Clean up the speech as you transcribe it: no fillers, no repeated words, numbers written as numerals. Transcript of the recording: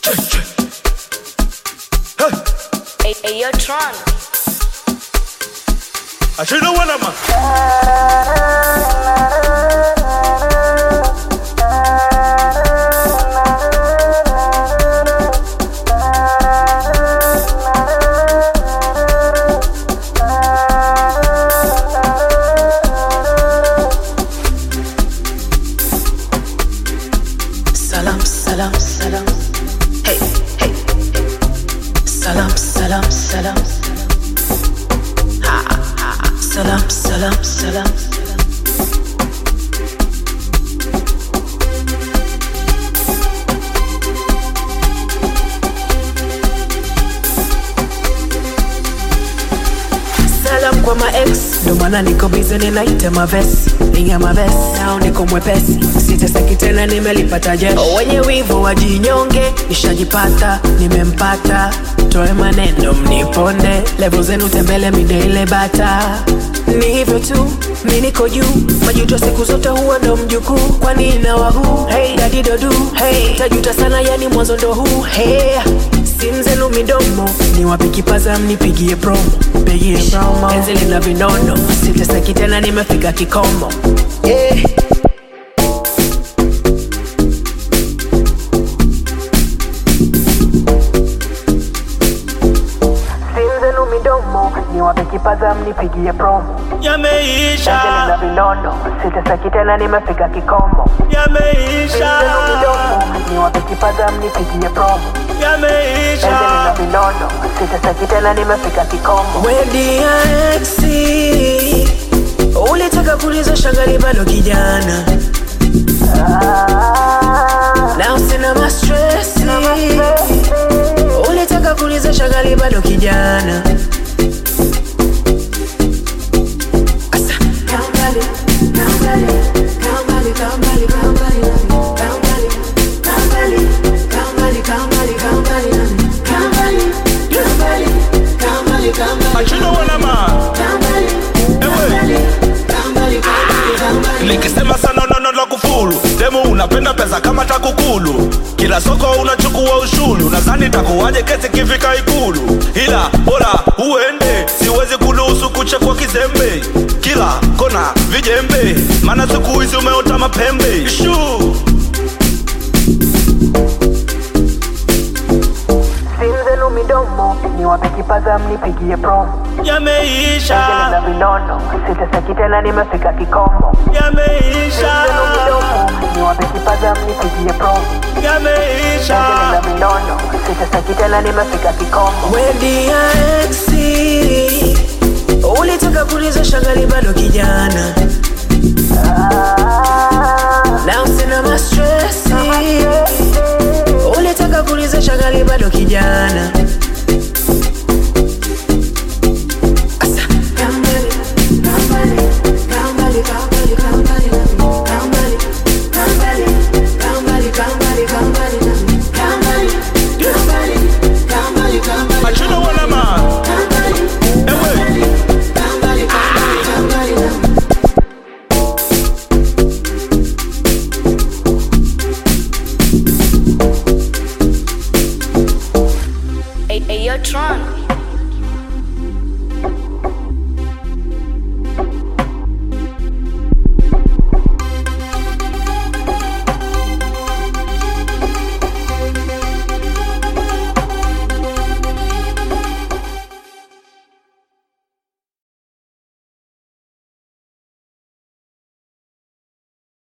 Hey, yo, Tron. I should know what I'm Salam, salam, salam. Hey, hey, hey. Salam, salam, salam. Ha, ha. Salam, salam, salam. Salam kwa ma ex, ndo maana niko busy ninaita mavesi, inga mavesi, nao niko mwepesi, siteseki tena nimelipata jeshi. Wenye wivu wajinyonge, nishajipata, nimempata, toe maneno mniponde, level zenu tembele midele bata. Ni hivyo tu, mi niko juu, majuto siku zote huwa ndo mjukuu, kwani ina wahu, hey daddy dodu, hey tajuta sana yani mwanzo ndo huu, hey simu zenu midomo, ni wapi kipaza mnipigie promo, pigie promo, enzi lina vinono, siteseki tena nimefika kikomo, yeah. Simu zenu midomo, ni wapi kipaza mnipigie promo, yameisha, enzi lina vinono, siteseki tena nimefika kikomo, yameisha, simu zenu midomo, ni wapi kipaza mnipigie promo, yameisha. vinono, siteseki tena nimefika kikomo. Wedi ya exi, ulitaka kuliza shangali bado kijana, na usina mastresi, ulitaka kuliza shangali bado kijana. Asa, kambali, kambali, kambali, kambali, kambali, kambali, kambali, kambali, kambali, kambali, I should know what I'm nikisema sana no kufuru. Demu unapenda pesa kama takukulu, kila soko unachukua ushuru. Nadhani takuwaje kesi kifika Ikulu, ila bora uende, siwezi kuruhusu kuchekwa kizembe. Kila kona vijembe, maana siku hizi umeota mapembe. Shoo. simu zenu midomo, ni wapi kipaza mnipigie promo, Yameisha, na vinono, siteseki tena nimefika kikomo, yameisha, simu zenu midomo, ni wapi kipaza mnipigie promo, yameisha. na vinono, siteseki tena nimefika kikomo. Wedi ya exi, ulitaka kuliza shangali bado kijana, na usina mastresi, ulitaka kuliza shangali bado kijana. Asa, kambali, kambali, kambali, kambali, kambali, kambali, kambali, kambali, kambali, kambali, kambali, kambali, kambali, I should know what I'm Hey, yo, Tron.